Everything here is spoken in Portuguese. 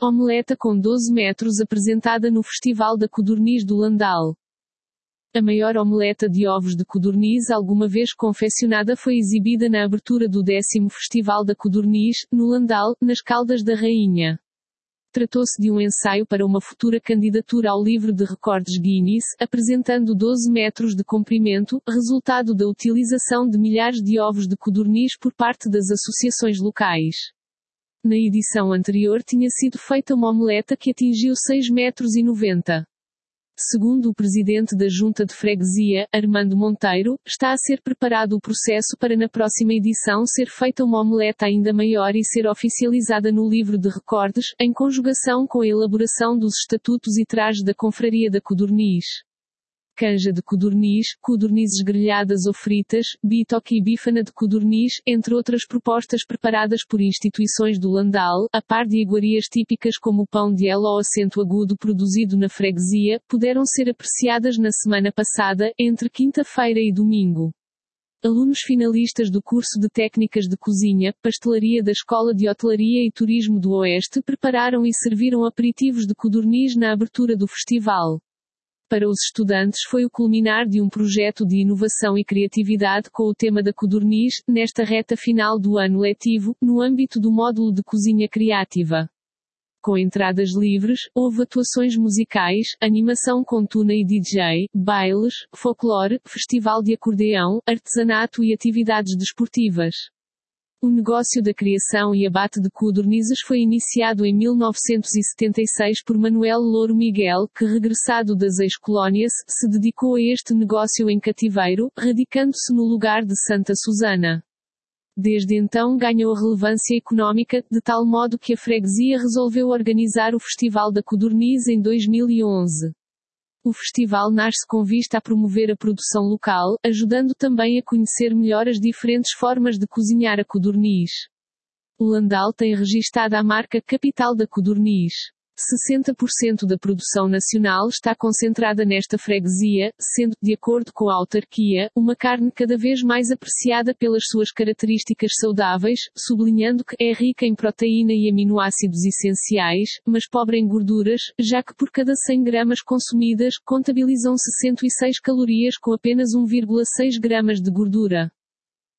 Omeleta com 12 metros apresentada no Festival da Codorniz do Landal. A maior omeleta de ovos de codorniz alguma vez confeccionada foi exibida na abertura do 10º Festival da Codorniz, no Landal, nas Caldas da Rainha. Tratou-se de um ensaio para uma futura candidatura ao livro de recordes Guinness, apresentando 12 metros de comprimento, resultado da utilização de milhares de ovos de codorniz por parte das associações locais. Na edição anterior tinha sido feita uma omeleta que atingiu 6,90 metros. Segundo o presidente da Junta de Freguesia, Armando Monteiro, está a ser preparado o processo para na próxima edição ser feita uma omeleta ainda maior e ser oficializada no livro de recordes, em conjugação com a elaboração dos estatutos e trajes da Confraria da Codorniz. Canja de codorniz, codornizes grelhadas ou fritas, bitoque e bifana de codorniz, entre outras propostas preparadas por instituições do Landal, a par de iguarias típicas como o pão de ela ou acento agudo produzido na freguesia, puderam ser apreciadas na semana passada, entre quinta-feira e domingo. Alunos finalistas do curso de Técnicas de Cozinha, Pastelaria da Escola de Hotelaria e Turismo do Oeste prepararam e serviram aperitivos de codorniz na abertura do festival. Para os estudantes foi o culminar de um projeto de inovação e criatividade com o tema da codorniz, nesta reta final do ano letivo, no âmbito do módulo de Cozinha Criativa. Com entradas livres, houve atuações musicais, animação com tuna e DJ, bailes, folclore, festival de acordeão, artesanato e atividades desportivas. O negócio da criação e abate de codornizes foi iniciado em 1976 por Manuel Louro Miguel, que regressado das ex-colónias, se dedicou a este negócio em cativeiro, radicando-se no lugar de Santa Susana. Desde então ganhou relevância económica, de tal modo que a freguesia resolveu organizar o Festival da Codorniz em 2011. O festival nasce com vista a promover a produção local, ajudando também a conhecer melhor as diferentes formas de cozinhar a codorniz. O Landal tem registada a marca Capital da Codorniz. 60% da produção nacional está concentrada nesta freguesia, sendo, de acordo com a autarquia, uma carne cada vez mais apreciada pelas suas características saudáveis, sublinhando que é rica em proteína e aminoácidos essenciais, mas pobre em gorduras, já que por cada 100 gramas consumidas, contabilizam-se 106 calorias com apenas 1,6 gramas de gordura.